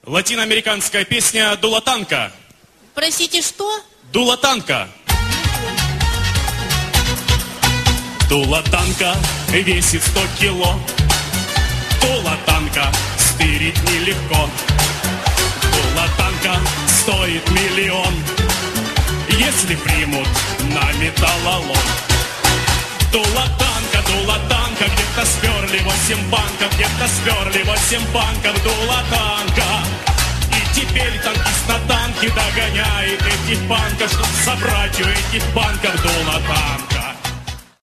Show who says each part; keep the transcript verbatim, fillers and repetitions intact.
Speaker 1: Латиноамериканская песня «Дуло танка».
Speaker 2: Простите, что?
Speaker 1: Дуло танка. Дуло танка весит сто кило. Дуло танка стырить нелегко. Дуло танка стоит миллион, если примут на металлолом. Дуло танка, дуло танка, где-то сперли восемь банков, где-то сперли восемь банков, дуло танка. И теперь танкист на танке догоняет этих банков, чтоб собрать у этих банков дуло танка.